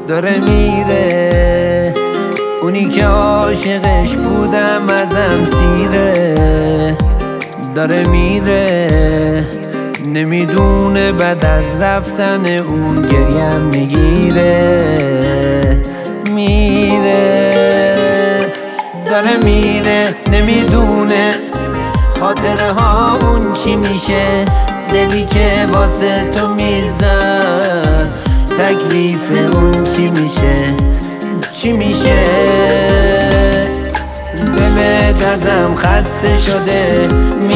داره میره. اونی که عاشقش بودم ازم سیره، داره میره. نمیدونه بعد از رفتن اون گریم میگیره. میره، داره میره، نمیدونه خاطره ها اون چی میشه. دلی که واسه تو میزد تکلیف اون چی میشه، چی میشه. دلت ازم خسته شده،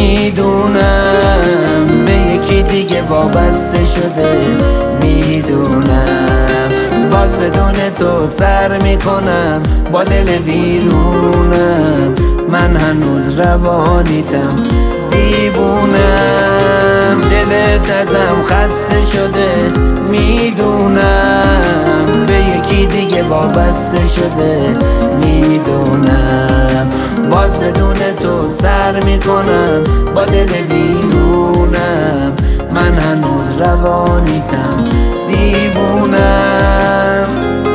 میدونم به یکی دیگه وابسته شده، میدونم. باز بدون تو سر میکنم با دل ویرونم. من هنوز روانیتم، دیوونم. دلت ازم خسته شده، میدونم به یکی دیگه وابسته شده، میدونم. باز بدون تو سر میکنم با دل ویرونم. من هنوز روانیتم، دیوونم.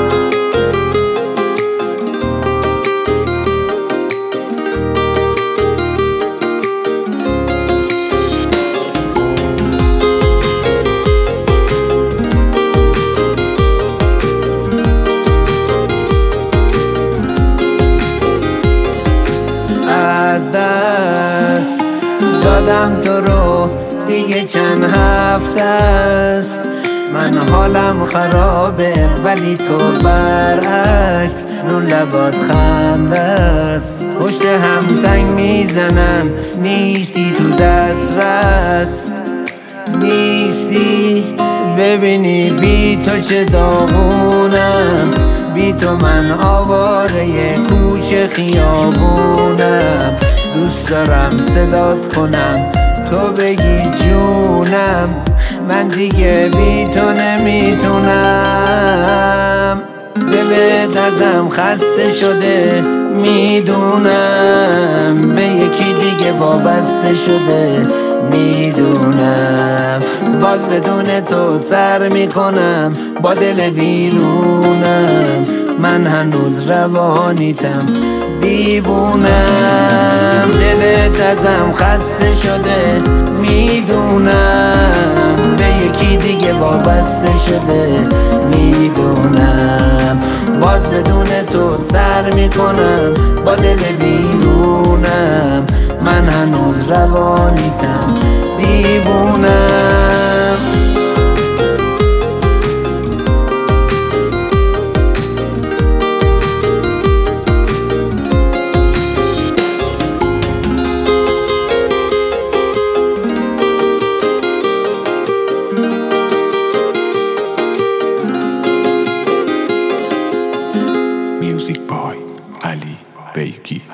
از دست دادم تو رو دیگه چند هفته است. من حالم خرابه ولی تو برعکس رو لبات خنده است. پشت هم زنگ میزنم نیستی تو دسترس، نیستی. ببینی بی تو چه داغونم، بی تو من آواره کوچه خیابونم. دوست دارم صدات کنم تو بگی جونم، من دیگه بی تو نمیتونم. دلت ازم خسته شده، میدونم به یکی دیگه وابسته شده، میدونم. باز بدون تو سر میکنم با دل ویرونم. من هنوز روانیتم، دیوونم. دلت ازم خسته شده، میدونم به یکی دیگه وابسته شده، میدونم. باز بدون تو سر میکنم با دل ویرونم. من هنوز روانیتم، دیوونم. Music by Ali Beiki.